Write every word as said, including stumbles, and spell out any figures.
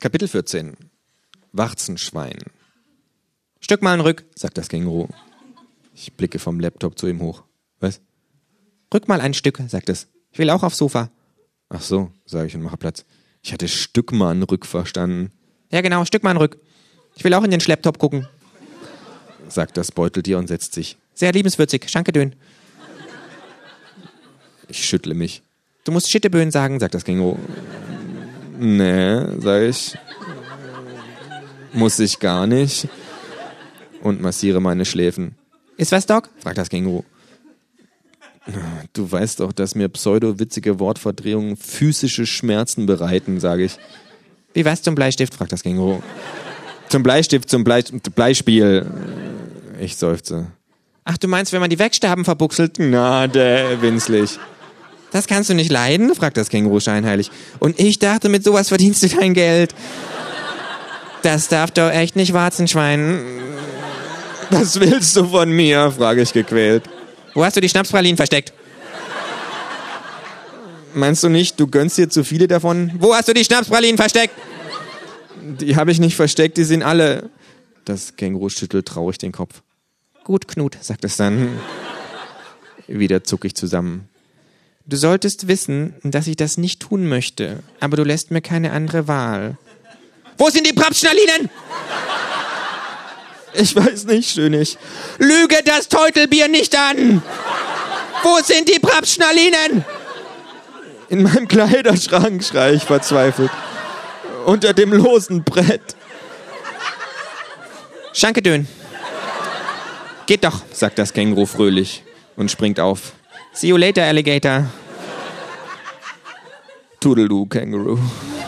Kapitel vierzehn. Warzenschwein. Stück mal einen Rück, sagt das Känguru. Ich blicke vom Laptop zu ihm hoch. Was? Rück mal ein Stück, sagt es. Ich will auch aufs Sofa. Ach so, sage ich und mache Platz. Ich hatte Stück mal einen Rück verstanden. Ja genau, Stück mal einen Rück. Ich will auch in den Schlepptop gucken, sagt das Beuteltier und setzt sich. Sehr liebenswürzig, Schankedön. Ich schüttle mich. Du musst Schitteböen sagen, sagt das Känguru. Nee, sag ich. Muss ich gar nicht. Und massiere meine Schläfen. Ist was, Doc? Fragt das Känguru. Du weißt doch, dass mir pseudo-witzige Wortverdrehungen physische Schmerzen bereiten, sage ich. Wie was zum Bleistift? Fragt das Känguru. Zum Bleistift, zum Blei- Bleispiel. Ich seufze. Ach, du meinst, wenn man die Wegstaben verbuchselt? Na, der winzlig. Das kannst du nicht leiden? Fragt das Känguru scheinheilig. Und ich dachte, mit sowas verdienst du dein Geld. Das darf doch echt nicht Warzenschwein. Was willst du von mir? Frage ich gequält. Wo hast du die Schnapspralinen versteckt? Meinst du nicht, du gönnst dir zu viele davon? Wo hast du die Schnapspralinen versteckt? Die habe ich nicht versteckt, die sind alle. Das Känguru schüttelt traurig den Kopf. Gut, Knut, sagt es dann. Wieder zucke ich zusammen. Du solltest wissen, dass ich das nicht tun möchte, aber du lässt mir keine andere Wahl. Wo sind die Prapschnalinen? Ich weiß nicht, Schönig. Lüge das Teutelbier nicht an! Wo sind die Prapschnalinen? In meinem Kleiderschrank, schrei ich verzweifelt. Unter dem losen Brett. Schankedön. Geht doch, sagt das Känguru fröhlich und springt auf. See you later, Alligator. Toodaloo, Känguru.